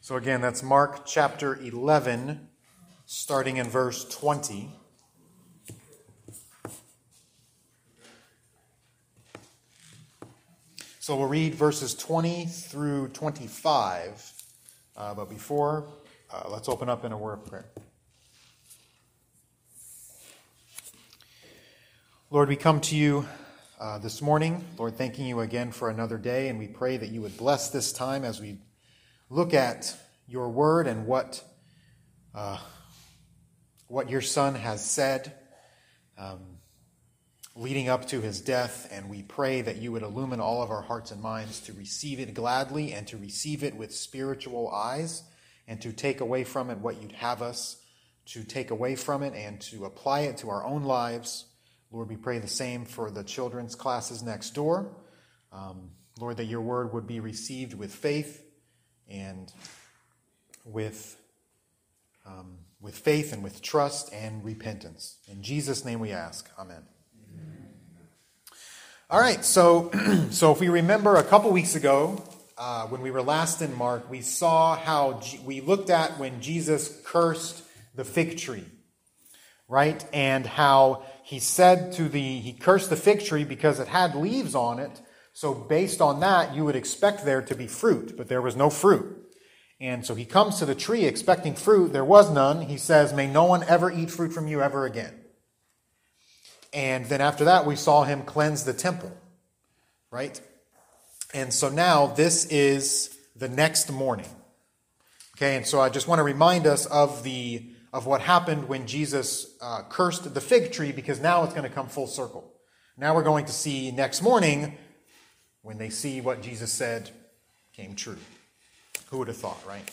So again, that's Mark chapter 11, starting in verse 20. So we'll read verses 20 through 25. But before, let's open up in a word of prayer. Lord, we come to you this morning, Lord, thanking you again for another day, and we pray that you would bless this time as we look at your word and what your Son has said leading up to his death, and we pray that you would illumine all of our hearts and minds to receive it gladly and to receive it with spiritual eyes and to take away from it what you'd have us to take away from it and to apply it to our own lives. Lord, we pray the same for the children's classes next door. Lord, that your word would be received with faith and with faith and with trust and repentance. In Jesus' name we ask. Amen. All right, so if we remember a couple weeks ago, when we were last in Mark, we saw how we looked at when Jesus cursed the fig tree, right? And how he said he cursed the fig tree because it had leaves on it. So based on that, you would expect there to be fruit, but there was no fruit. And so he comes to the tree expecting fruit. There was none. He says, "May no one ever eat fruit from you ever again." And then after that, we saw him cleanse the temple, right? And so now this is the next morning. Okay, and so I just want to remind us of what happened when Jesus cursed the fig tree, because now it's going to come full circle. Now we're going to see next morning when they see what Jesus said came true. Who would have thought, right?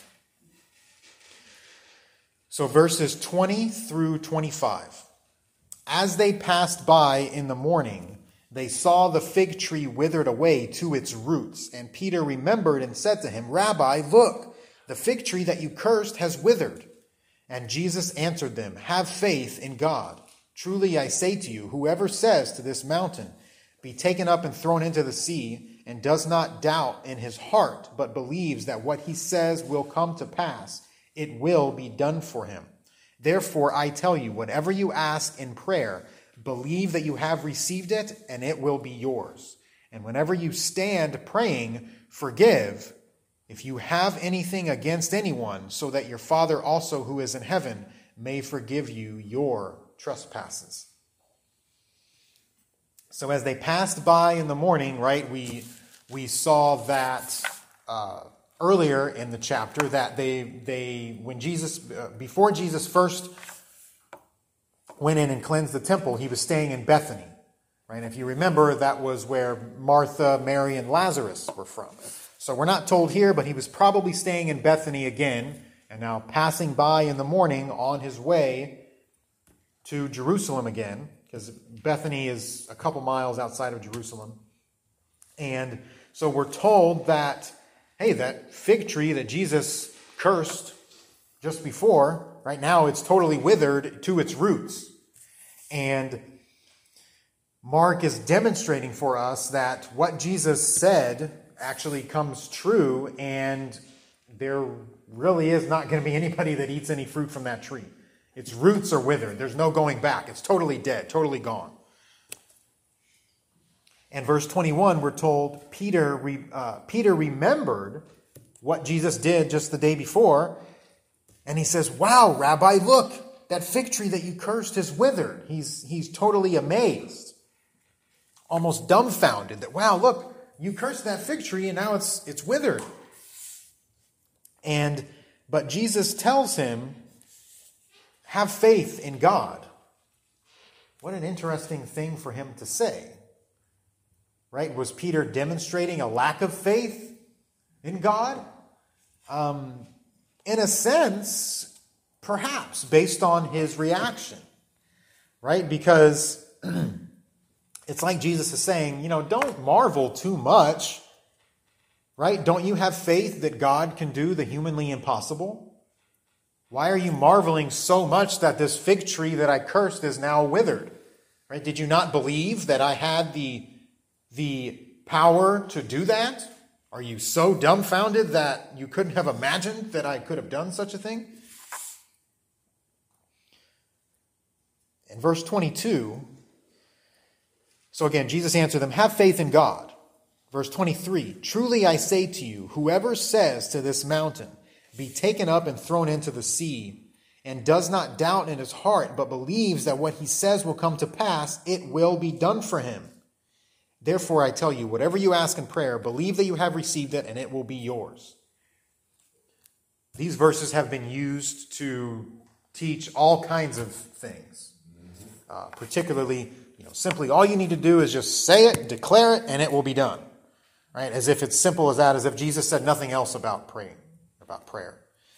So verses 20 through 25. As they passed by in the morning, they saw the fig tree withered away to its roots. And Peter remembered and said to him, "Rabbi, look, the fig tree that you cursed has withered." And Jesus answered them, "Have faith in God. Truly I say to you, whoever says to this mountain, 'Be taken up and thrown into the sea,' and does not doubt in his heart, but believes that what he says will come to pass, it will be done for him. Therefore, I tell you, whatever you ask in prayer, believe that you have received it, and it will be yours. And whenever you stand praying, forgive if you have anything against anyone, so that your Father also who is in heaven may forgive you your trespasses." So as they passed by in the morning, right, we saw that earlier in the chapter that before Jesus first went in and cleansed the temple, he was staying in Bethany, right? And if you remember, that was where Martha, Mary, and Lazarus were from. So we're not told here, but he was probably staying in Bethany again, and now passing by in the morning on his way to Jerusalem again, because Bethany is a couple miles outside of Jerusalem. And so we're told that, hey, that fig tree that Jesus cursed just before, right now it's totally withered to its roots. And Mark is demonstrating for us that what Jesus said actually comes true, and there really is not going to be anybody that eats any fruit from that tree. Its roots are withered. There's no going back. It's totally dead, totally gone. And verse 21, we're told Peter remembered what Jesus did just the day before. And he says, "Wow, Rabbi, look, that fig tree that you cursed is withered." He's totally amazed, almost dumbfounded that, wow, look, you cursed that fig tree and now it's withered. But Jesus tells him, have faith in God. What an interesting thing for him to say. Right? Was Peter demonstrating a lack of faith in God? In a sense, perhaps, based on his reaction. Right? Because it's like Jesus is saying, don't marvel too much. Right? Don't you have faith that God can do the humanly impossible? Why are you marveling so much that this fig tree that I cursed is now withered? Right? Did you not believe that I had the power to do that? Are you so dumbfounded that you couldn't have imagined that I could have done such a thing? In verse 22, so again, Jesus answered them, have faith in God. Verse 23, truly I say to you, whoever says to this mountain, be taken up and thrown into the sea, and does not doubt in his heart, but believes that what he says will come to pass, it will be done for him. Therefore I tell you, whatever you ask in prayer, believe that you have received it, and it will be yours. These verses have been used to teach all kinds of things. Particularly, simply all you need to do is just say it, declare it, and it will be done. Right? As if it's simple as that, as if Jesus said nothing else about praying, about prayer.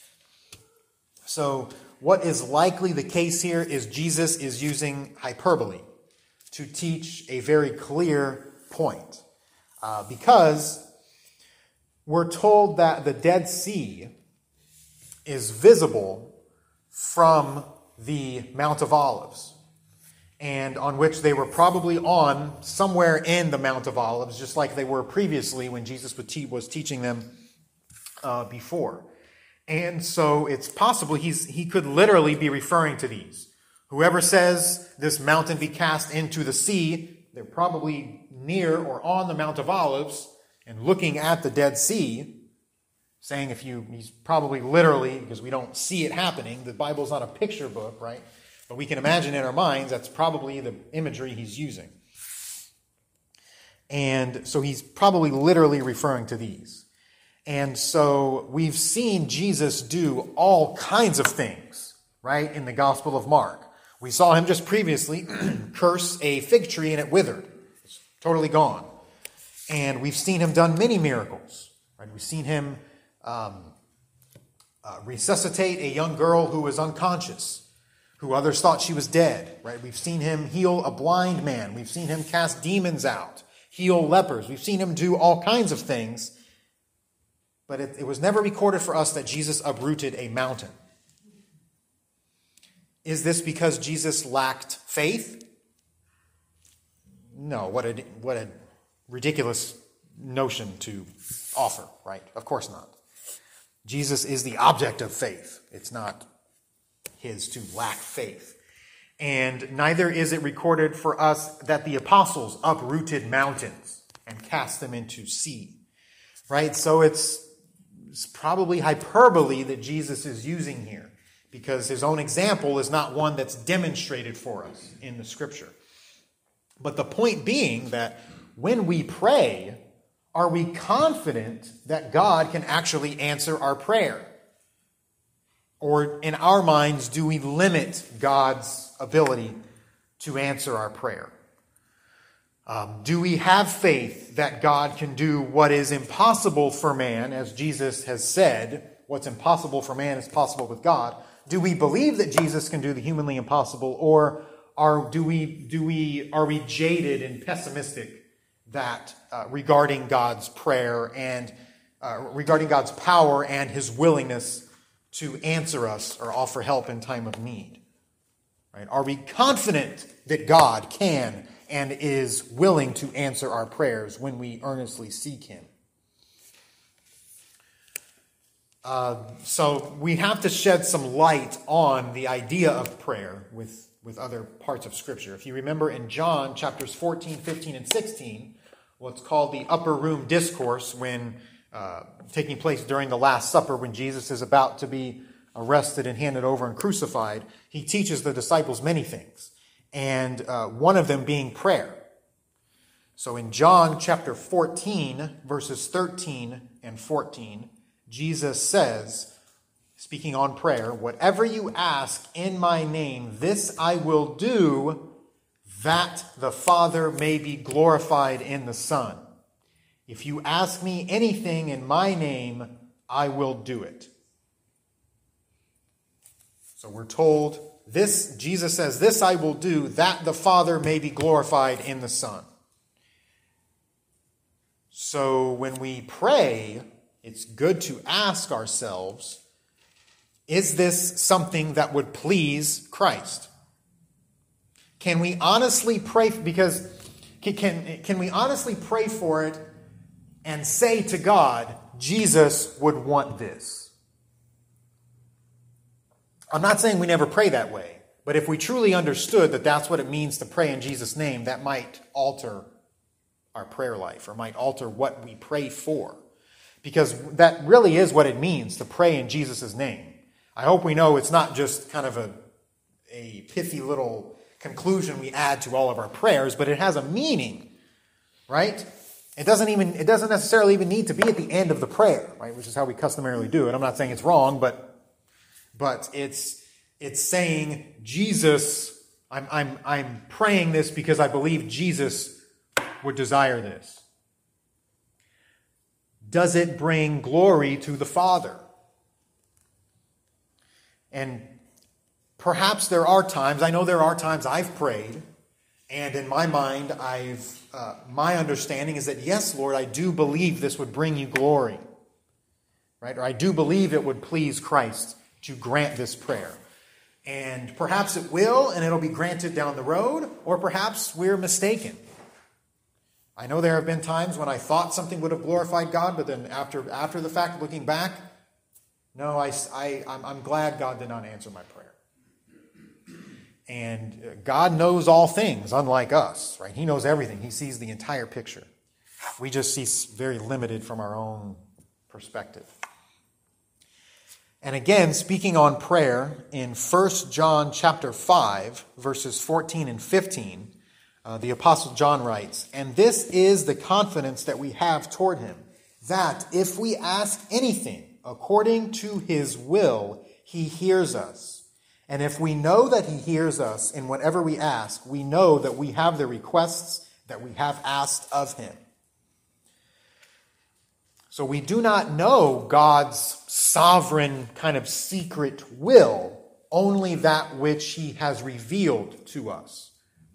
So what is likely the case here is Jesus is using hyperbole to teach a very clear point. Because we're told that the Dead Sea is visible from the Mount of Olives, and on which they were probably on somewhere in the Mount of Olives, just like they were previously when Jesus was teaching them before. And so it's possible he could literally be referring to these. Whoever says this mountain be cast into the sea, they're probably near or on the Mount of Olives and looking at the Dead Sea, saying he's probably literally, because we don't see it happening, the Bible's not a picture book, right? But we can imagine in our minds that's probably the imagery he's using. And so he's probably literally referring to these. And so we've seen Jesus do all kinds of things, right, in the Gospel of Mark. We saw him just previously curse a fig tree and it withered. It's totally gone. And we've seen him done many miracles. Right? We've seen him resuscitate a young girl who was unconscious, who others thought she was dead, right? We've seen him heal a blind man. We've seen him cast demons out, heal lepers. We've seen him do all kinds of things. But it was never recorded for us that Jesus uprooted a mountain. Is this because Jesus lacked faith? No, what a ridiculous notion to offer, right? Of course not. Jesus is the object of faith. It's not his to lack faith. And neither is it recorded for us that the apostles uprooted mountains and cast them into sea. Right? So it's probably hyperbole that Jesus is using here, because his own example is not one that's demonstrated for us in the scripture. But the point being that when we pray, are we confident that God can actually answer our prayer? Or in our minds, do we limit God's ability to answer our prayer? Do we have faith that God can do what is impossible for man, as Jesus has said, what's impossible for man is possible with God? Do we believe that Jesus can do the humanly impossible, or are we jaded and pessimistic that regarding God's prayer and regarding God's power and his willingness to answer us or offer help in time of need? Right? Are we confident that God can and is willing to answer our prayers when we earnestly seek him? So we have to shed some light on the idea of prayer with other parts of Scripture. If you remember in John chapters 14, 15, and 16, what's called the upper room discourse, when taking place during the Last Supper, when Jesus is about to be arrested and handed over and crucified, he teaches the disciples many things, and one of them being prayer. So in John chapter 14, verses 13 and 14, Jesus says, speaking on prayer, "Whatever you ask in my name, this I will do, that the Father may be glorified in the Son. If you ask me anything in my name, I will do it." So we're told this, Jesus says, "This I will do, that the Father may be glorified in the Son." So when we pray, it's good to ask ourselves, is this something that would please Christ? Can we honestly pray? Because can we honestly pray for it and say to God, Jesus would want this. I'm not saying we never pray that way, but if we truly understood that that's what it means to pray in Jesus' name, that might alter our prayer life or might alter what we pray for. Because that really is what it means to pray in Jesus' name. I hope we know it's not just kind of a pithy little conclusion we add to all of our prayers, but it has a meaning, right? It doesn't necessarily even need to be at the end of the prayer, right? Which is how we customarily do it. I'm not saying it's wrong, but it's saying Jesus, I'm praying this because I believe Jesus would desire this. Does it bring glory to the Father? And perhaps there are times, I know there are times I've prayed, and in my mind, my understanding is that, yes, Lord, I do believe this would bring you glory, right? Or I do believe it would please Christ to grant this prayer. And perhaps it will, and it'll be granted down the road, or perhaps we're mistaken. I know there have been times when I thought something would have glorified God, but then after the fact, looking back, no, I'm glad God did not answer my prayer. And God knows all things, unlike us, right? He knows everything. He sees the entire picture. We just see very limited from our own perspective. And again, speaking on prayer, in 1 John chapter 5, verses 14 and 15, the Apostle John writes, "And this is the confidence that we have toward him, that if we ask anything according to his will, he hears us. And if we know that he hears us in whatever we ask, we know that we have the requests that we have asked of him." So we do not know God's sovereign kind of secret will, only that which he has revealed to us.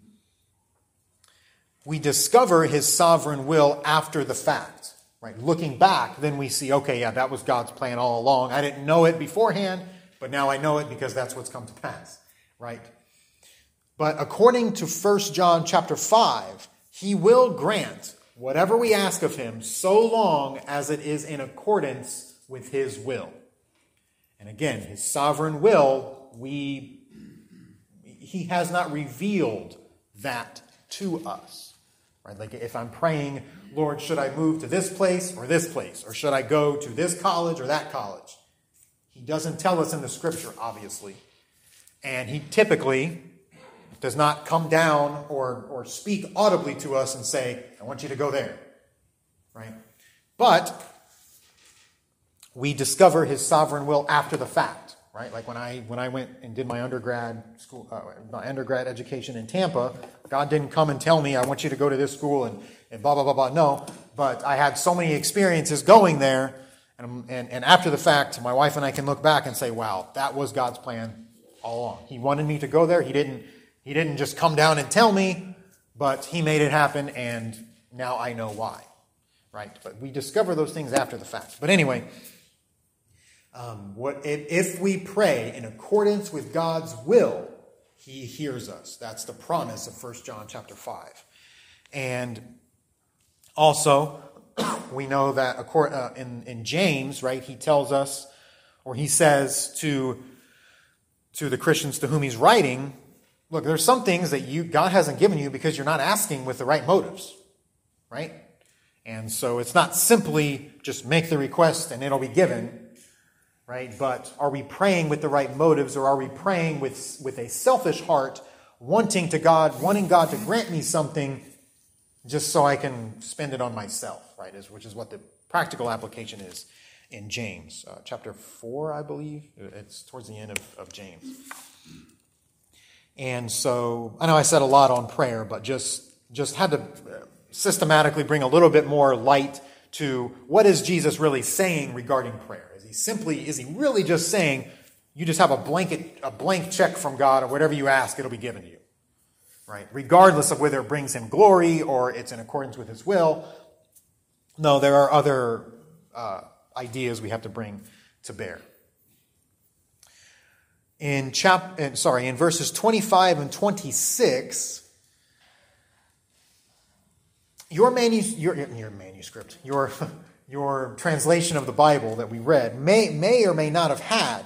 We discover his sovereign will after the fact, right? Looking back, then we see, okay, yeah, that was God's plan all along. I didn't know it beforehand, but now I know it because that's what's come to pass, right? But according to 1 John chapter 5, he will grant whatever we ask of him so long as it is in accordance with his will. And again, his sovereign will, he has not revealed that to us. Right? Like if I'm praying, Lord, should I move to this place? Or should I go to this college or that college? He doesn't tell us in the scripture, obviously. And he typically does not come down or speak audibly to us and say, I want you to go there. Right? But we discover his sovereign will after the fact. Right? Like when I went and did my undergrad education in Tampa, God didn't come and tell me, I want you to go to this school and blah, blah, blah, blah. No, but I had so many experiences going there, and after the fact, my wife and I can look back and say, wow, that was God's plan all along. He wanted me to go there. He didn't just come down and tell me, but he made it happen, and now I know why. Right? But we discover those things after the fact. But anyway, if we pray in accordance with God's will, he hears us. That's the promise of 1 John chapter 5. And also, we know that in James, right, he tells us, or he says to the Christians to whom he's writing, look, there's some things that God hasn't given you because you're not asking with the right motives, right? And so it's not simply just make the request and it'll be given. Right? But are we praying with the right motives, or are we praying with a selfish heart, wanting God to grant me something just so I can spend it on myself, right? Which is what the practical application is in James. Chapter 4, I believe. It's towards the end of James. And so, I know I said a lot on prayer, but just had to systematically bring a little bit more light to what is Jesus really saying regarding prayer. Is he really just saying, you just have a blank check from God, or whatever you ask, it'll be given to you, right? Regardless of whether it brings him glory or it's in accordance with his will. No, there are other ideas we have to bring to bear. In verses 25 and 26, your manuscript, your translation of the Bible that we read may or may not have had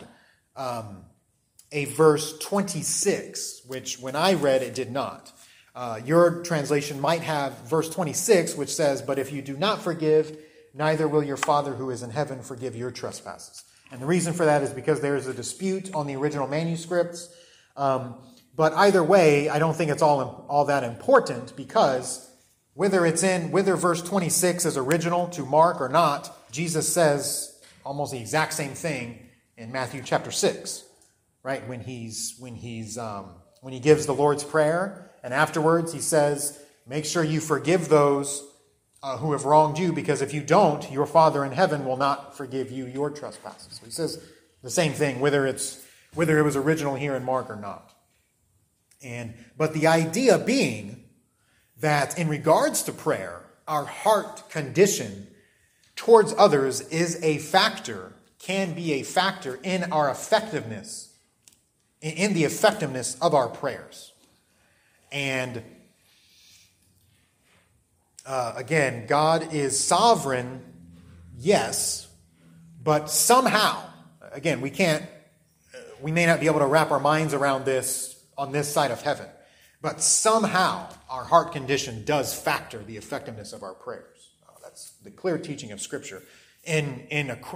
a verse 26, which when I read it did not. Your translation might have verse 26, which says, "But if you do not forgive, neither will your Father who is in heaven forgive your trespasses." And the reason for that is because there is a dispute on the original manuscripts. But either way, I don't think it's all that important, because whether verse 26 is original to Mark or not, Jesus says almost the exact same thing in Matthew chapter 6, right? When he gives the Lord's Prayer, and afterwards he says, "Make sure you forgive those who have wronged you, because if you don't, your Father in heaven will not forgive you your trespasses." So he says the same thing, whether it was original here in Mark or not. But the idea being that in regards to prayer, our heart condition towards others can be a factor in our effectiveness, in the effectiveness of our prayers. And again, God is sovereign, yes, but somehow, again, we may not be able to wrap our minds around this on this side of heaven, but somehow our heart condition does factor the effectiveness of our prayers. That's the clear teaching of Scripture, in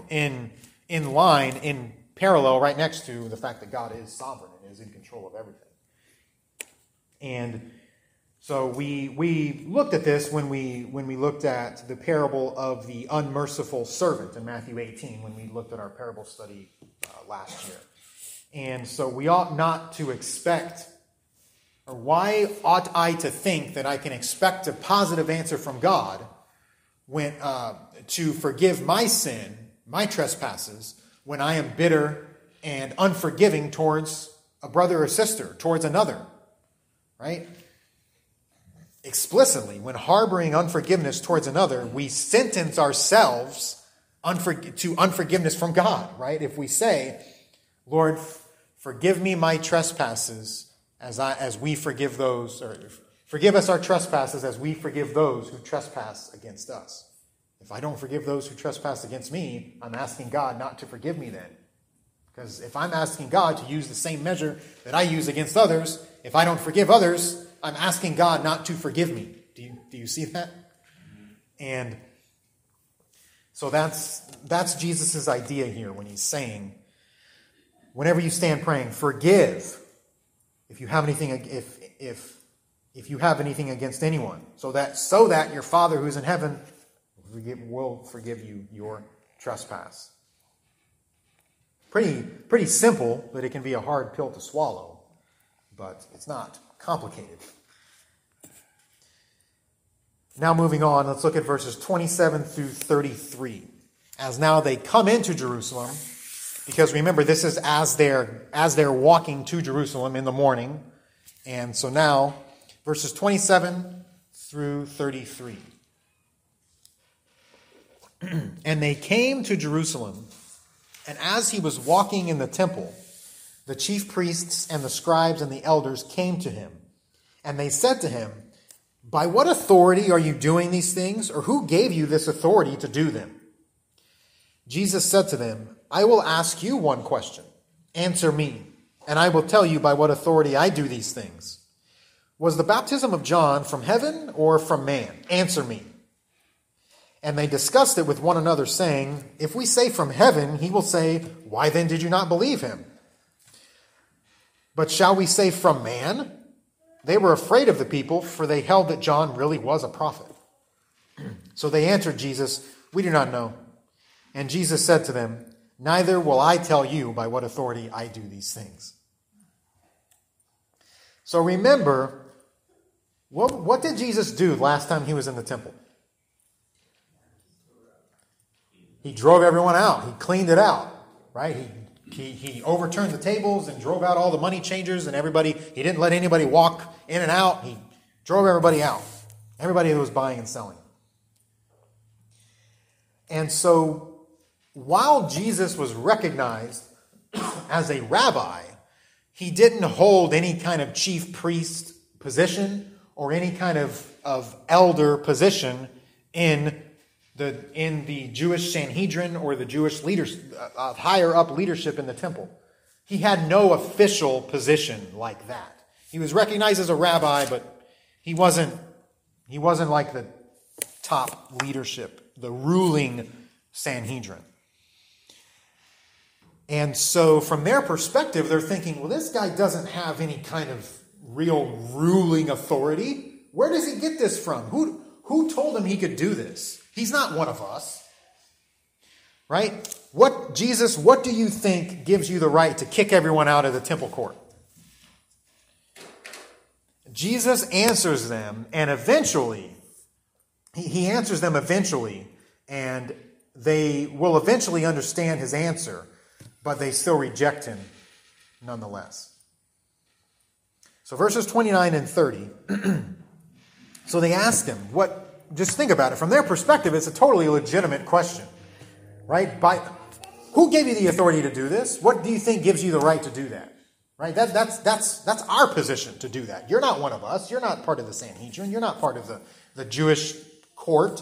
parallel, right next to the fact that God is sovereign and is in control of everything. And so we looked at this when we looked at the parable of the unmerciful servant in Matthew 18, when we looked at our parable study last year. And so we ought not to expect, or why ought I to think that I can expect a positive answer from God to forgive my sin, my trespasses, when I am bitter and unforgiving towards a brother or sister, towards another, right? Explicitly, when harboring unforgiveness towards another, we sentence ourselves to unforgiveness from God, right? If we say, "Lord, forgive me my trespasses as we forgive those," or "Forgive us our trespasses as we forgive those who trespass against us." If I don't forgive those who trespass against me, I'm asking God not to forgive me then. Because if I'm asking God to use the same measure that I use against others, if I don't forgive others, I'm asking God not to forgive me. Do you see that? And so that's Jesus' idea here when he's saying, whenever you stand praying, forgive if you have anything if you have anything against anyone, so that your Father who's in heaven will forgive you your trespass. Pretty simple, but it can be a hard pill to swallow. But it's not complicated. Now moving on, let's look at verses 27 through 33. As now they come into Jerusalem, because remember, this is as they're walking to Jerusalem in the morning. And so now, verses 27 through 33. "And they came to Jerusalem, and as he was walking in the temple, the chief priests and the scribes and the elders came to him. And they said to him, 'By what authority are you doing these things? Or who gave you this authority to do them?' Jesus said to them, 'I will ask you one question. Answer me, and I will tell you by what authority I do these things. Was the baptism of John from heaven or from man? Answer me.' And they discussed it with one another, saying, 'If we say from heaven, he will say, why then did you not believe him? But shall we say from man?' They were afraid of the people, for they held that John really was a prophet. So they answered Jesus, 'We do not know.' And Jesus said to them, 'Neither will I tell you by what authority I do these things.'" So remember, what did Jesus do last time he was in the temple? He drove everyone out. He cleaned it out, right? He overturned the tables and drove out all the money changers and everybody. He didn't let anybody walk in and out. He drove everybody out. Everybody who was buying and selling. And so while Jesus was recognized as a rabbi, he didn't hold any kind of chief priest position or any kind of elder position in the Jewish Sanhedrin or the Jewish leaders, higher up leadership in the temple. He had no official position like that. He was recognized as a rabbi, but he wasn't like the top leadership, the ruling Sanhedrin. And so from their perspective, they're thinking, well, this guy doesn't have any kind of real ruling authority. Where does he get this from? Who told him he could do this? He's not one of us. Right? Jesus, what do you think gives you the right to kick everyone out of the temple court? Jesus answers them, and eventually, he answers them eventually, and they will eventually understand his answer, but they still reject him nonetheless. So verses 29 and 30. So they asked him, just think about it. From their perspective, it's a totally legitimate question. Right? Who gave you the authority to do this? What do you think gives you the right to do that? Right? That's our position to do that. You're not one of us. You're not part of the Sanhedrin. You're not part of the Jewish court.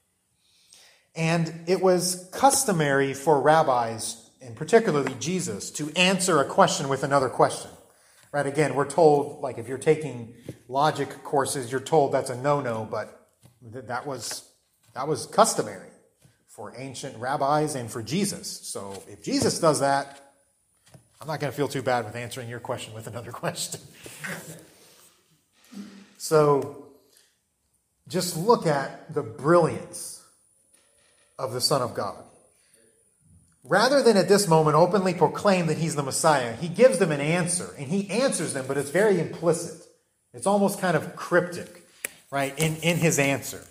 And it was customary for rabbis, and particularly Jesus, to answer a question with another question. Right? Again, we're told, like if you're taking logic courses, you're told that's a no-no, but that was customary for ancient rabbis and for Jesus. So if Jesus does that, I'm not going to feel too bad with answering your question with another question. So just look at the brilliance of the Son of God. Rather than at this moment openly proclaim that he's the Messiah, he gives them an answer, and he answers them, but it's very implicit. It's almost kind of cryptic, right, in his answer.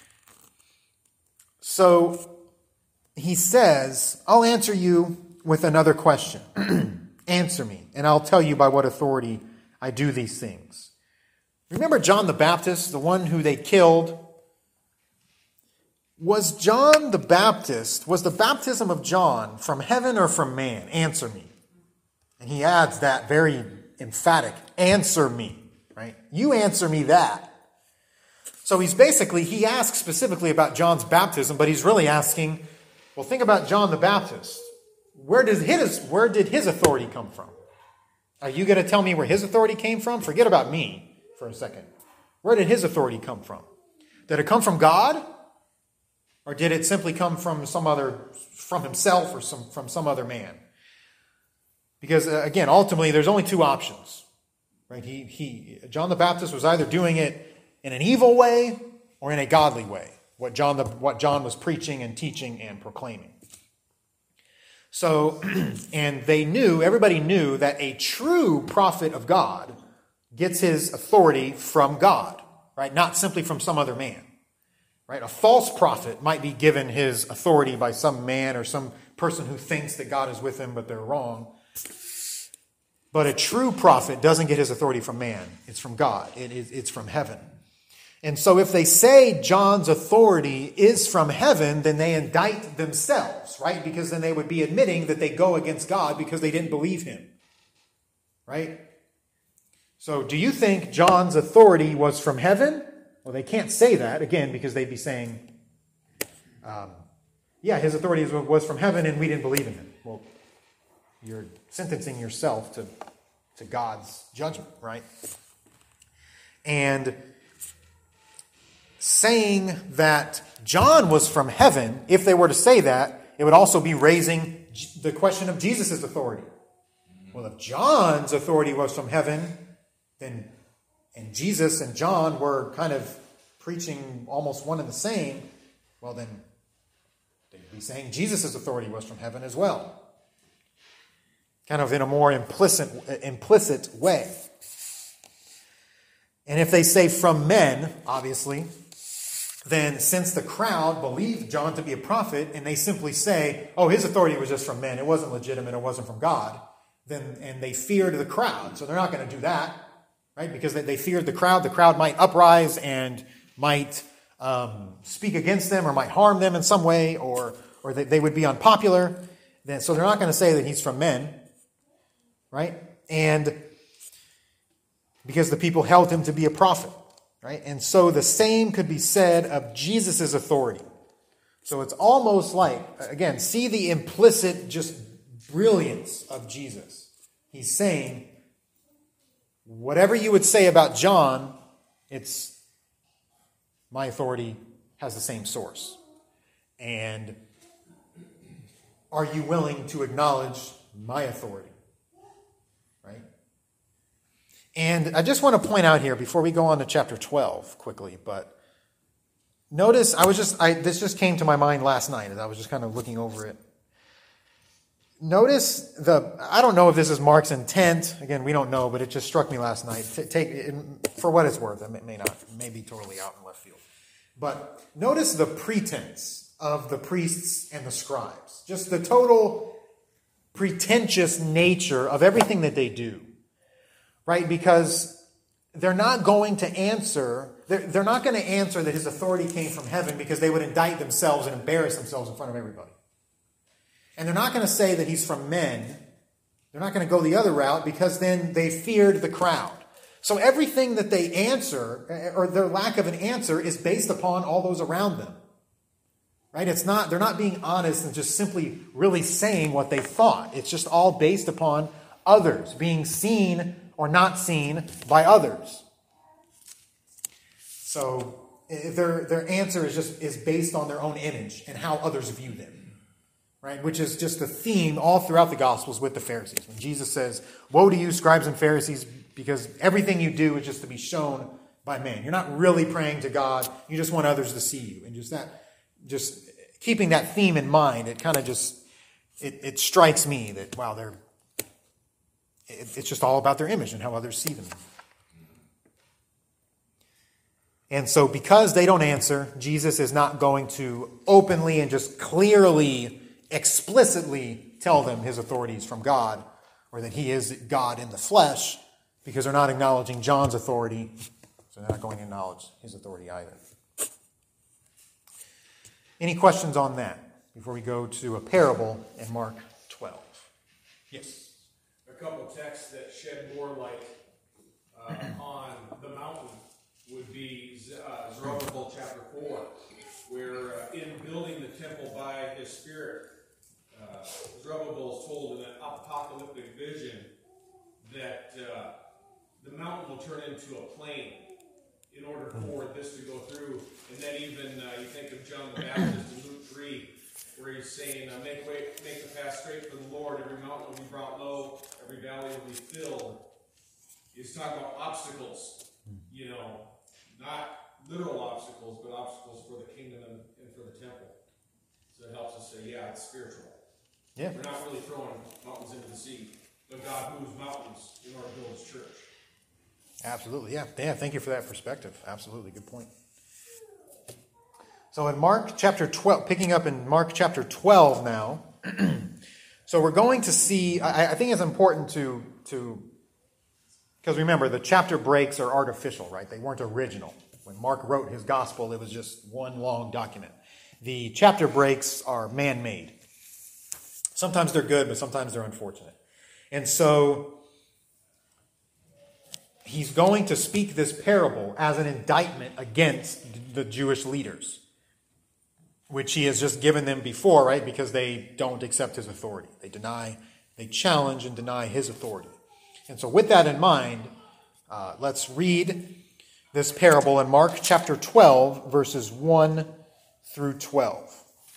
So he says, I'll answer you with another question. Answer me, and I'll tell you by what authority I do these things. Remember John the Baptist, the one who they killed? Was the baptism of John from heaven or from man? Answer me. And he adds that very emphatic, answer me, right? You answer me that. So he asks specifically about John's baptism, but he's really asking, well, think about John the Baptist. Where did his authority come from? Are you going to tell me where his authority came from? Forget about me for a second. Where did his authority come from? Did it come from God? Or did it simply come from from himself or from some other man? Because again, ultimately, there's only two options, right? John the Baptist was either doing it in an evil way or in a godly way. What John was preaching and teaching and proclaiming. So, and everybody knew that a true prophet of God gets his authority from God, right? Not simply from some other man. Right? A false prophet might be given his authority by some man or some person who thinks that God is with him, but they're wrong. But a true prophet doesn't get his authority from man. It's from God. It's from heaven. And so if they say John's authority is from heaven, then they indict themselves, right? Because then they would be admitting that they go against God because they didn't believe him. Right? So do you think John's authority was from heaven? Well, they can't say that, again, because they'd be saying, his authority was from heaven and we didn't believe in him. Well, you're sentencing yourself to God's judgment, right? And saying that John was from heaven, if they were to say that, it would also be raising the question of Jesus' authority. Well, if John's authority was from heaven, then and Jesus and John were kind of preaching almost one and the same, well then they'd be saying Jesus' authority was from heaven as well. Kind of in a more implicit way. And if they say from men, obviously, then since the crowd believed John to be a prophet and they simply say, oh, his authority was just from men, it wasn't legitimate, it wasn't from God, and they feared the crowd, so they're not going to do that. Right? Because they feared the crowd might uprise and might speak against them or might harm them in some way, or they would be unpopular. So they're not going to say that he's from men, right? And because the people held him to be a prophet. Right? And so the same could be said of Jesus' authority. So it's almost like, again, see the implicit just brilliance of Jesus. He's saying, whatever you would say about John, it's my authority has the same source. And are you willing to acknowledge my authority? Right? And I just want to point out here, before we go on to chapter 12 quickly, but notice, this just came to my mind last night as I was just kind of looking over it. Notice I don't know if this is Mark's intent. Again, we don't know, but it just struck me last night. Take it for what it's worth. It may be totally out in left field. But notice the pretense of the priests and the scribes. Just the total pretentious nature of everything that they do. Right? Because they're not going to answer that his authority came from heaven, because they would indict themselves and embarrass themselves in front of everybody. And they're not going to say that he's from men. They're not going to go the other route, because then they feared the crowd. So everything that they answer, or their lack of an answer, is based upon all those around them. Right? They're not being honest and just simply really saying what they thought. It's just all based upon others, being seen or not seen by others. So their answer is based on their own image and how others view them. Right? Which is just a theme all throughout the Gospels with the Pharisees. When Jesus says, "Woe to you, scribes and Pharisees, because everything you do is just to be shown by man. You're not really praying to God. You just want others to see you." And just keeping that theme in mind, it kind of it strikes me that, wow, it's just all about their image and how others see them. And so because they don't answer, Jesus is not going to openly and just clearly, explicitly tell them his authority is from God, or that he is God in the flesh, because they're not acknowledging John's authority, so they're not going to acknowledge his authority either. Any questions on that before we go to a parable in Mark 12? Yes. A couple texts that shed more light on the mountain would be Zerubbabel chapter 4, where in building the temple by his Spirit, Zerubbabel is told in an apocalyptic vision that the mountain will turn into a plain in order for this to go through. And then even you think of John the Baptist in Luke 3, where he's saying, make the path straight for the Lord. Every mountain will be brought low, every valley will be filled. He's talking about obstacles, not literal obstacles, but obstacles for the kingdom and for the temple. So it helps us say, yeah, it's spiritual. Yeah. We're not really throwing mountains into the sea, but God moves mountains in order to build his church. Absolutely, yeah. Thank you for that perspective. Absolutely, good point. So in Mark chapter 12, picking up in Mark chapter 12 now, so we're going to see, I think it's important to because remember, the chapter breaks are artificial, right? They weren't original. When Mark wrote his gospel, it was just one long document. The chapter breaks are man-made. Sometimes they're good, but sometimes they're unfortunate. And so he's going to speak this parable as an indictment against the Jewish leaders, which he has just given them before, right? Because they don't accept his authority. They challenge and deny his authority. And so with that in mind, let's read this parable in Mark chapter 12, verses 1 through 12.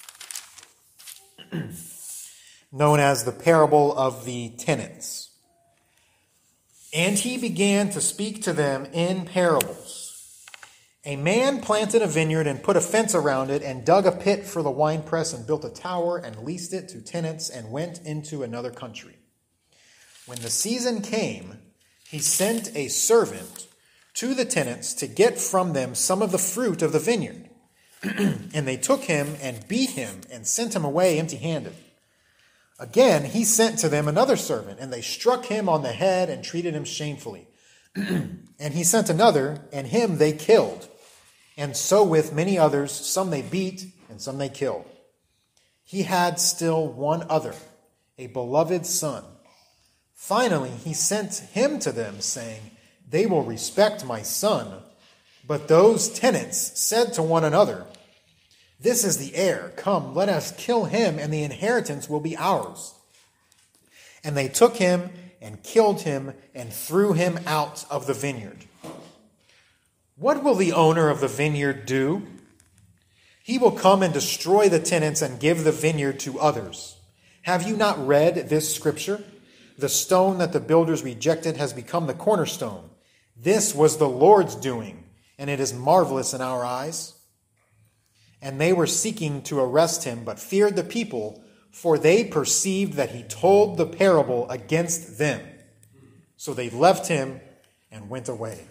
Known as the parable of the tenants. And he began to speak to them in parables. A man planted a vineyard and put a fence around it and dug a pit for the winepress and built a tower and leased it to tenants and went into another country. When the season came, he sent a servant to the tenants to get from them some of the fruit of the vineyard. And they took him and beat him and sent him away empty-handed. Again, he sent to them another servant, and they struck him on the head and treated him shamefully. And he sent another, and him they killed. And so with many others, some they beat, and some they killed. He had still one other, a beloved son. Finally, he sent him to them, saying, "They will respect my son." But those tenants said to one another, "This is the heir. Come, let us kill him, and the inheritance will be ours." And they took him and killed him and threw him out of the vineyard. What will the owner of the vineyard do? He will come and destroy the tenants and give the vineyard to others. Have you not read this scripture? The stone that the builders rejected has become the cornerstone. This was the Lord's doing, and it is marvelous in our eyes. And they were seeking to arrest him, but feared the people, for they perceived that he told the parable against them. So they left him and went away.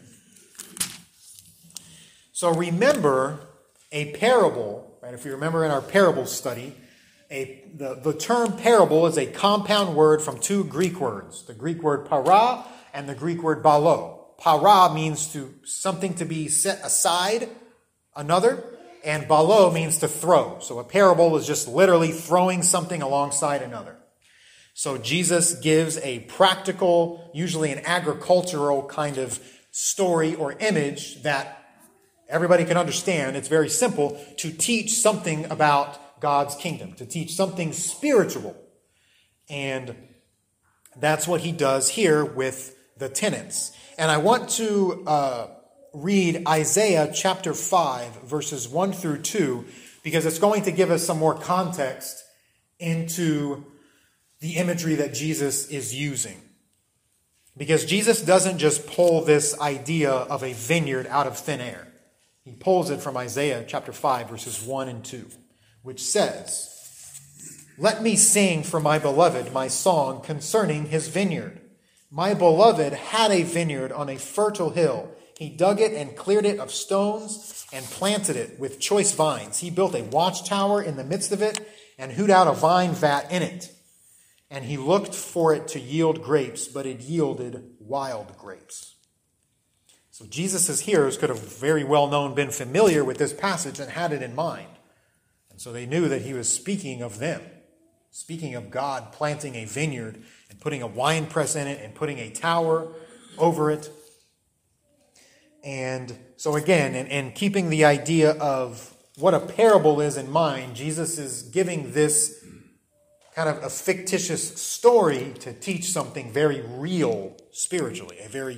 So remember, a parable, right? If you remember in our parable study, the term parable is a compound word from two Greek words, the Greek word para and the Greek word balo. Para means something to be set aside, another, and balo means to throw. So a parable is just literally throwing something alongside another. So Jesus gives a practical, usually an agricultural kind of story or image that everybody can understand. It's very simple to teach something about God's kingdom, to teach something spiritual. And that's what he does here with the tenants. And I want to read Isaiah chapter 5, verses 1 through 2, because it's going to give us some more context into the imagery that Jesus is using. Because Jesus doesn't just pull this idea of a vineyard out of thin air. He pulls it from Isaiah chapter 5, verses 1 and 2, which says, "Let me sing for my beloved my song concerning his vineyard. My beloved had a vineyard on a fertile hill. He dug it and cleared it of stones and planted it with choice vines. He built a watchtower in the midst of it and hewed out a vine vat in it. And he looked for it to yield grapes, but it yielded wild grapes." So Jesus' hearers could have very well known, been familiar with this passage and had it in mind. And so they knew that he was speaking of them, speaking of God planting a vineyard and putting a wine press in it and putting a tower over it. And so again, and keeping the idea of what a parable is in mind, Jesus is giving this kind of a fictitious story to teach something very real spiritually, a very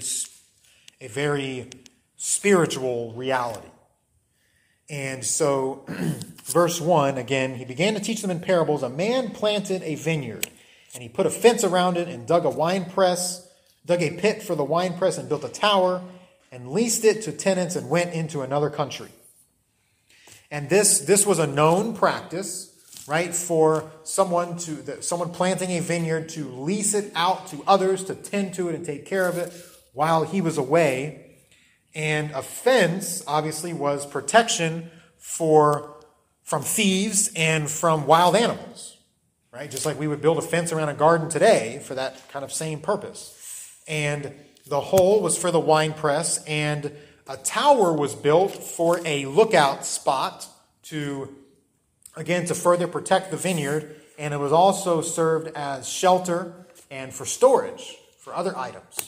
spiritual reality. And so, verse 1, again, he began to teach them in parables. A man planted a vineyard, and he put a fence around it and dug a pit for the winepress and built a tower and leased it to tenants and went into another country. And this was a known practice, right, for someone planting a vineyard to lease it out to others to tend to it and take care of it while he was away. And a fence obviously was protection from thieves and from wild animals, right? Just like we would build a fence around a garden today for that kind of same purpose. And the hole was for the winepress, and a tower was built for a lookout spot to further protect the vineyard, and it was also served as shelter and for storage for other items.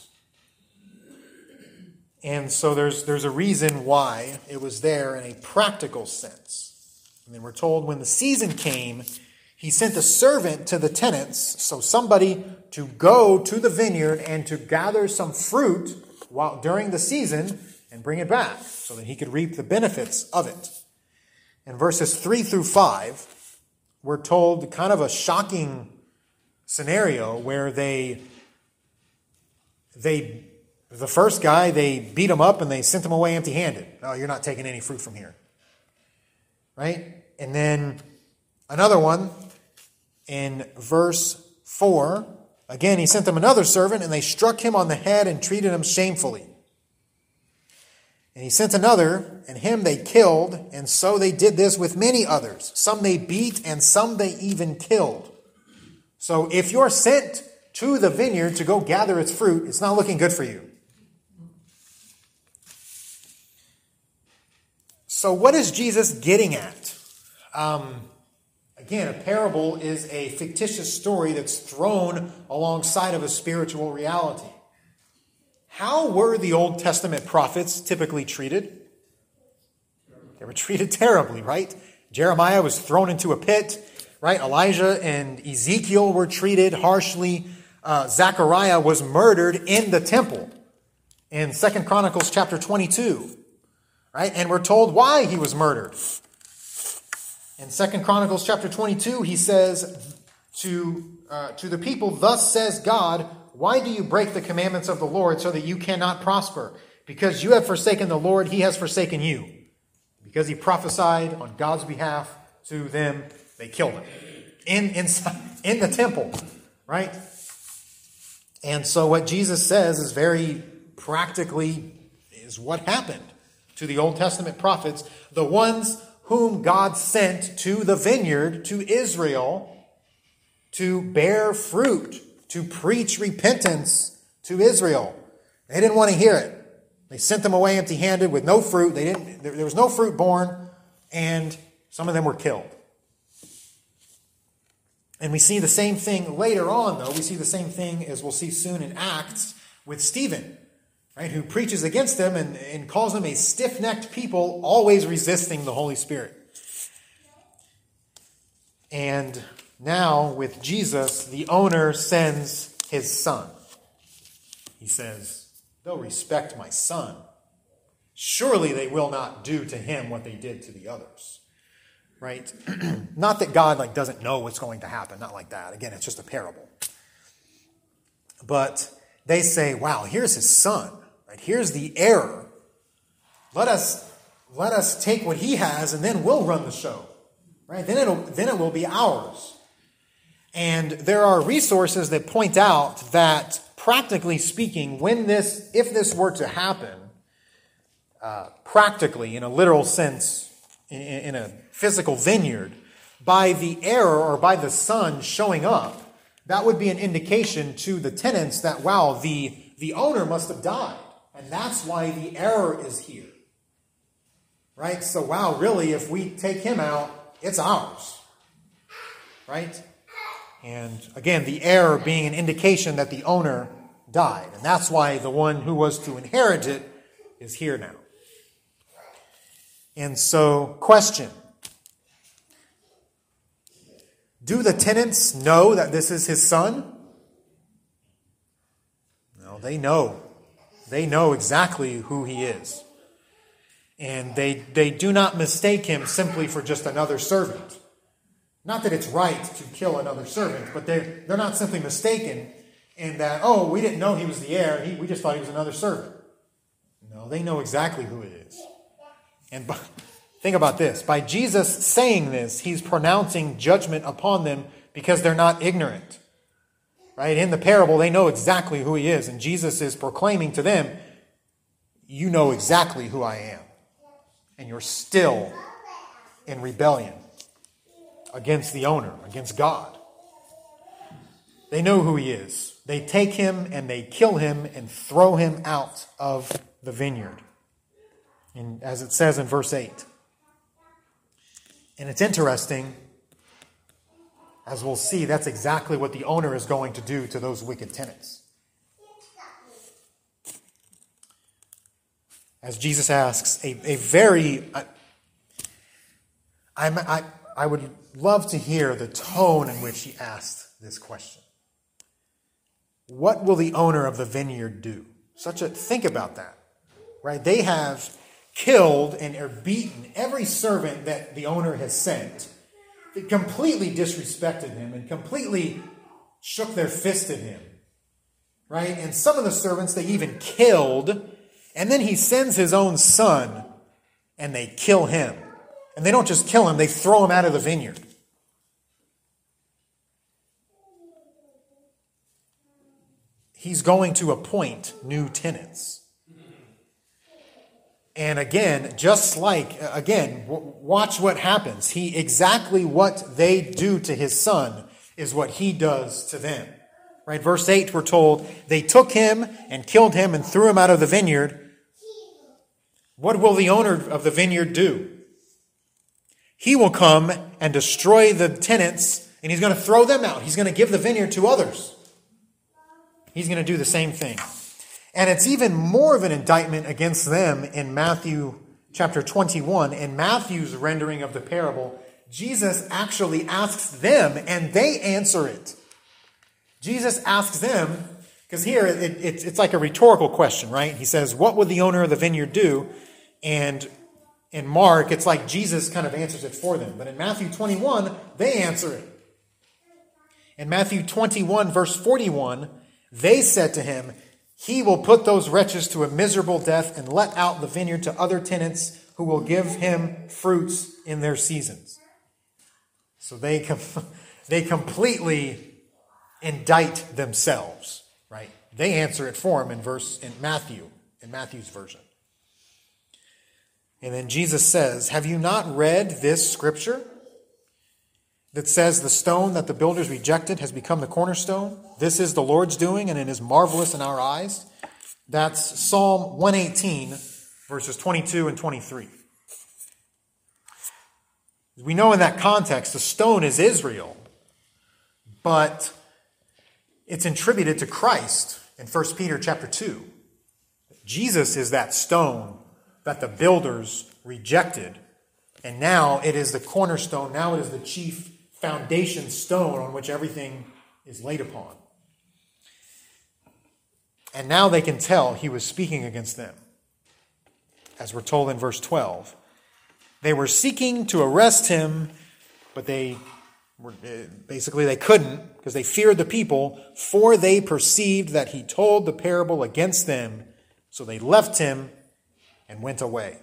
And so there's a reason why it was there in a practical sense. And then we're told when the season came, he sent a servant to the tenants, so somebody to go to the vineyard and to gather some fruit during the season and bring it back so that he could reap the benefits of it. In verses 3 through 5, we're told kind of a shocking scenario where the first guy, they beat him up and they sent him away empty-handed. "Oh, you're not taking any fruit from here." Right? And then another one in verse 4, again, he sent them another servant and they struck him on the head and treated him shamefully. And he sent another, and him they killed, and so they did this with many others. Some they beat, and some they even killed. So if you're sent to the vineyard to go gather its fruit, it's not looking good for you. So what is Jesus getting at? Again, a parable is a fictitious story that's thrown alongside of a spiritual reality. How were the Old Testament prophets typically treated? They were treated terribly, right? Jeremiah was thrown into a pit, right? Elijah and Ezekiel were treated harshly. Zechariah was murdered in the temple in 2 Chronicles chapter 22, right? And we're told why he was murdered. In 2 Chronicles chapter 22, he says to the people, "Thus says God, why do you break the commandments of the Lord so that you cannot prosper? Because you have forsaken the Lord, he has forsaken you." Because he prophesied on God's behalf to them, they killed him in the temple, right? And so what Jesus says is very practically is what happened to the Old Testament prophets, the ones whom God sent to the vineyard, to Israel, to bear fruit, to preach repentance to Israel. They didn't want to hear it. They sent them away empty-handed with no fruit. There was no fruit born, and some of them were killed. And we see the same thing later on, though. We see the same thing, as we'll see soon in Acts, with Stephen, right, who preaches against them and calls them a stiff-necked people, always resisting the Holy Spirit. And now, with Jesus, the owner sends his son. He says, "They'll respect my son. Surely they will not do to him what they did to the others." Right? Not that God doesn't know what's going to happen. Not like that. Again, it's just a parable. But they say, wow, here's his son. Right? Here's the heir. Let us take what he has, and then we'll run the show. Right? Then it will be ours. And there are resources that point out that, practically speaking, if this were to happen, practically, in a literal sense, in a physical vineyard, by the heir or by the son showing up, that would be an indication to the tenants that, wow, the owner must have died. And that's why the heir is here. Right? So, wow, really, if we take him out, it's ours. Right? And again, the heir being an indication that the owner died. And that's why the one who was to inherit it is here now. And so, question. Do the tenants know that this is his son? No, they know. They know exactly who he is. And they do not mistake him simply for just another servant. Not that it's right to kill another servant, but they're not simply mistaken in that, oh, we didn't know he was the heir, we just thought he was another servant. No, they know exactly who it is. And think about this. By Jesus saying this, he's pronouncing judgment upon them because they're not ignorant. Right? In the parable, they know exactly who he is. And Jesus is proclaiming to them, you know exactly who I am. And you're still in rebellion against the owner, against God. They know who he is. They take him and they kill him and throw him out of the vineyard. And as it says in verse 8. And it's interesting, as we'll see, that's exactly what the owner is going to do to those wicked tenants. As Jesus asks a very... I would love to hear the tone in which he asked this question. What will the owner of the vineyard do? Think about that. Right? They have killed and are beaten every servant that the owner has sent. They completely disrespected him and completely shook their fist at him. Right? And some of the servants they even killed. And then he sends his own son and they kill him. And they don't just kill him, they throw him out of the vineyard. He's going to appoint new tenants. And again, watch what happens. Exactly what they do to his son is what he does to them. Right? Verse 8, we're told, they took him and killed him and threw him out of the vineyard. What will the owner of the vineyard do? He will come and destroy the tenants, and he's going to throw them out. He's going to give the vineyard to others. He's going to do the same thing. And it's even more of an indictment against them in Matthew chapter 21, in Matthew's rendering of the parable, Jesus actually asks them, and they answer it. Jesus asks them, because here it's like a rhetorical question, right? He says, what would the owner of the vineyard do? And in Mark, it's like Jesus kind of answers it for them. But in Matthew 21, they answer it. In Matthew 21, verse 41, they said to him, he will put those wretches to a miserable death and let out the vineyard to other tenants who will give him fruits in their seasons. So they completely indict themselves, right? They answer it for him in Matthew's version. And then Jesus says, have you not read this scripture that says the stone that the builders rejected has become the cornerstone? This is the Lord's doing, and it is marvelous in our eyes. That's Psalm 118, verses 22 and 23. We know in that context, the stone is Israel, but it's attributed to Christ in 1 Peter chapter 2. Jesus is that stone that the builders rejected, and now it is the cornerstone, now it is the chief foundation stone on which everything is laid upon. And now they can tell he was speaking against them. As we're told in verse 12. They were seeking to arrest him, but they couldn't, because they feared the people, for they perceived that he told the parable against them. So they left him and went away.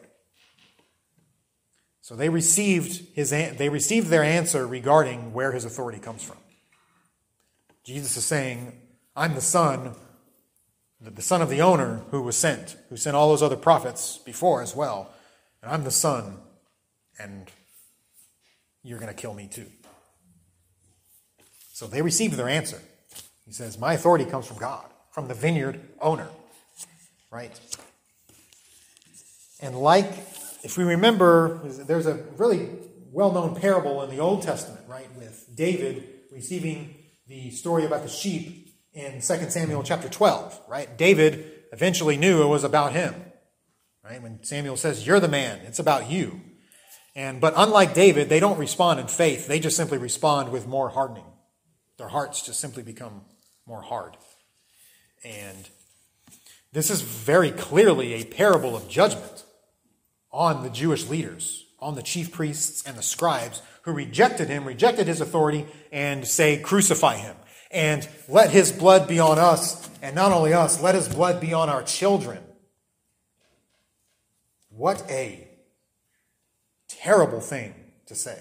So they received their answer regarding where his authority comes from. Jesus is saying, I'm the son of the owner who sent all those other prophets before as well. And I'm the son, and you're going to kill me too. So they received their answer. He says, my authority comes from God, from the vineyard owner. Right? And if we remember, there's a really well-known parable in the Old Testament, right, with David receiving the story about the sheep in 2 Samuel chapter 12, right? David eventually knew it was about him, right? When Samuel says, you're the man, it's about you. But unlike David, they don't respond in faith. They just simply respond with more hardening. Their hearts just simply become more hard. And this is very clearly a parable of judgment on the Jewish leaders, on the chief priests and the scribes who rejected him, rejected his authority, and say, crucify him. And let his blood be on us, and not only us, let his blood be on our children. What a terrible thing to say.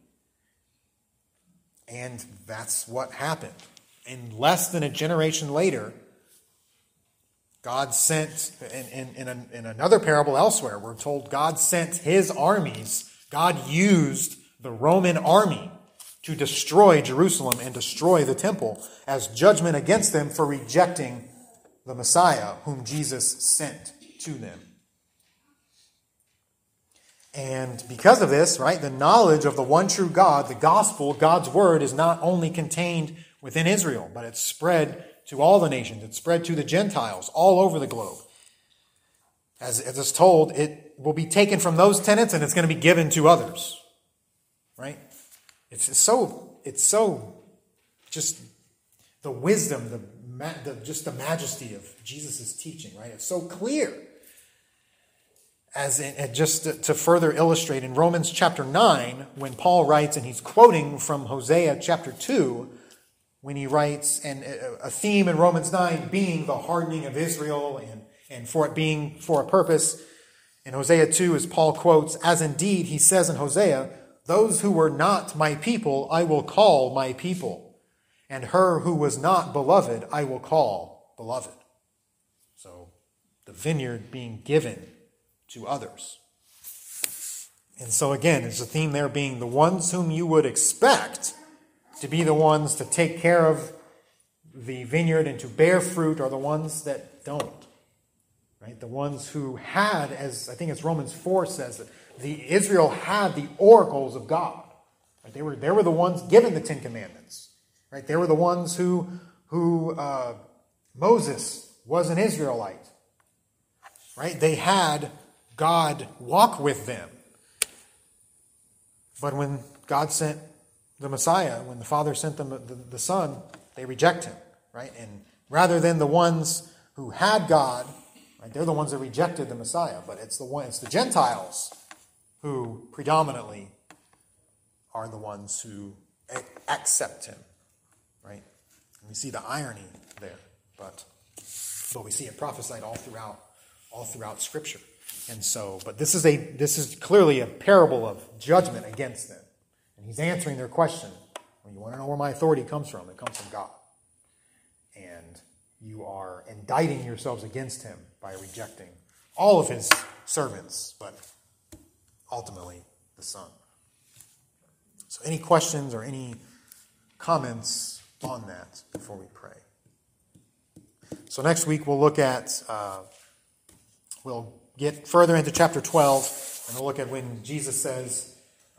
And that's what happened. And less than a generation later, God sent, in another parable elsewhere, we're told God sent his armies. God used the Roman army to destroy Jerusalem and destroy the temple as judgment against them for rejecting the Messiah whom Jesus sent to them. And because of this, right, the knowledge of the one true God, the gospel, God's word, is not only contained within Israel, but it's spread to all the nations. It's spread to the Gentiles all over the globe. As it's told, it will be taken from those tenants and it's going to be given to others. Right? It's so just the wisdom, just the majesty of Jesus' teaching, right? It's so clear. Just to further illustrate, in Romans chapter 9, when Paul writes, and he's quoting from Hosea chapter 2, when he writes, and a theme in Romans 9 being the hardening of Israel and for it being for a purpose. In Hosea 2, as Paul quotes, as indeed he says in Hosea, those who were not my people I will call my people, and her who was not beloved I will call beloved. So the vineyard being given to others. And so again, it's a theme there being the ones whom you would expect to be the ones to take care of the vineyard and to bear fruit are the ones that don't. Right? The ones who had, as I think it's Romans 4 says, that Israel had the oracles of God. Right? They were the ones given the Ten Commandments. Right? They were the ones who Moses was an Israelite. Right? They had God walk with them. But when God sent the Messiah, when the Father sent them the Son, they reject him, right? And rather than the ones who had God, right, they're the ones that rejected the Messiah. But it's the Gentiles who predominantly are the ones who accept him, right? And we see the irony there, but we see it prophesied all throughout Scripture. And so, but this is clearly a parable of judgment against them. And he's answering their question. When you want to know where my authority comes from, it comes from God. And you are indicting yourselves against him by rejecting all of his servants, but ultimately the Son. So any questions or any comments on that before we pray? So next week we'll look at, we'll get further into chapter 12, and we'll look at when Jesus says,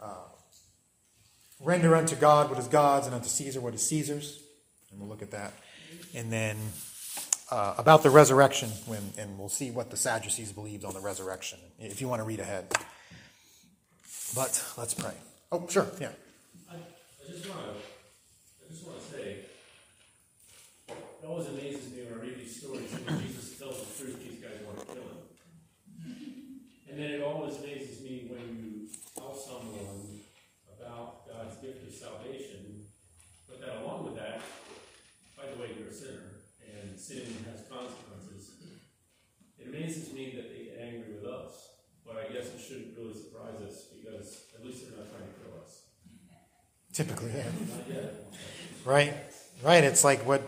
render unto God what is God's and unto Caesar what is Caesar's. And we'll look at that. And then about the resurrection, and we'll see what the Sadducees believed on the resurrection, if you want to read ahead. But let's pray. Oh, sure, yeah. I just want to say, it always amazes me when I read these stories when Jesus tells the truth, these guys want to kill him. And then it always amazes me when you tell someone about God's gift of salvation, but that along with that, by the way, you're a sinner, and sin has consequences. It amazes me that they get angry with us, but I guess it shouldn't really surprise us, because at least they're not trying to kill us. Typically, yeah. Not yet. Right. It's like what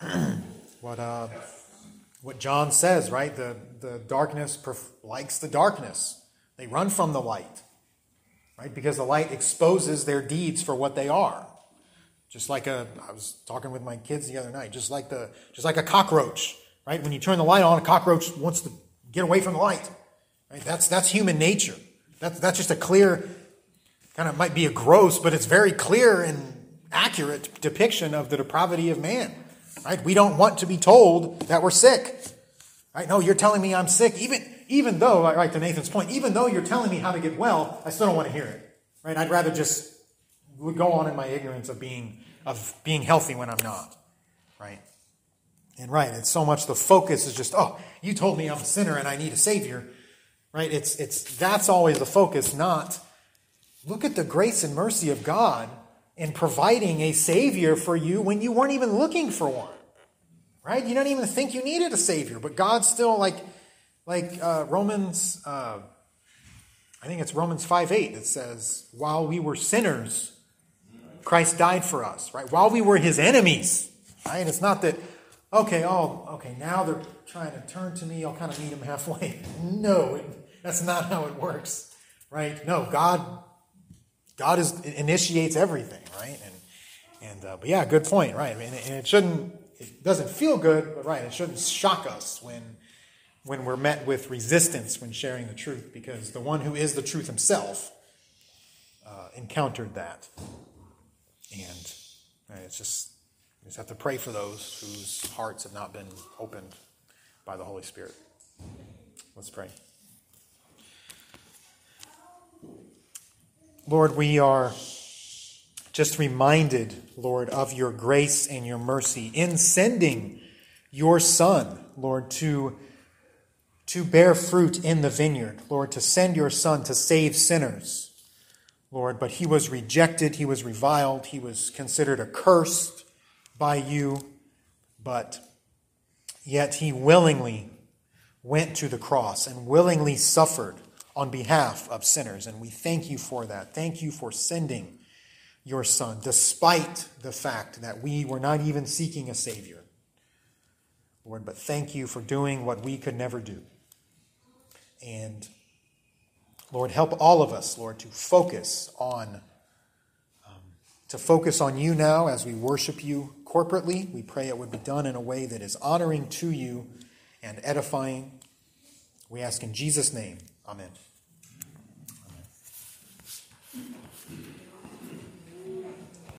John says, right? The darkness likes the darkness. They run from the light, right? Because the light exposes their deeds for what they are. Just like I was talking with my kids the other night. Just like a cockroach, right? When you turn the light on, a cockroach wants to get away from the light. Right? That's human nature. That's just a clear, kind of might be a gross, but it's very clear and accurate depiction of the depravity of man. Right? We don't want to be told that we're sick. Right? No, you're telling me I'm sick, even though, right, to Nathan's point, even though you're telling me how to get well, I still don't want to hear it. Right? I'd rather just go on in my ignorance of being healthy when I'm not. Right? And right, it's so much the focus is just, oh, you told me I'm a sinner and I need a savior. Right? That's always the focus, not look at the grace and mercy of God in providing a savior for you when you weren't even looking for one. Right? You don't even think you needed a savior, but God still, like Romans, I think it's Romans 5:8 that says, while we were sinners, Christ died for us. Right? While we were his enemies. Right? It's not that, okay, now they're trying to turn to me, I'll kind of meet them halfway. No, that's not how it works. Right? No, God initiates everything, right? But yeah, good point, right? I mean, and it doesn't feel good, but right, it shouldn't shock us when we're met with resistance when sharing the truth, because the one who is the truth himself encountered that. And right, we just have to pray for those whose hearts have not been opened by the Holy Spirit. Let's pray. Lord, we are just reminded, Lord, of your grace and your mercy in sending your Son, Lord, to bear fruit in the vineyard, Lord, to send your Son to save sinners, Lord. But he was rejected, he was reviled, he was considered accursed by you, but yet he willingly went to the cross and willingly suffered on behalf of sinners. And we thank you for that. Thank you for sending your Son, despite the fact that we were not even seeking a Savior. Lord, but thank you for doing what we could never do. And Lord, help all of us, Lord, to focus on you now as we worship you corporately. We pray it would be done in a way that is honoring to you and edifying. We ask in Jesus' name. Amen.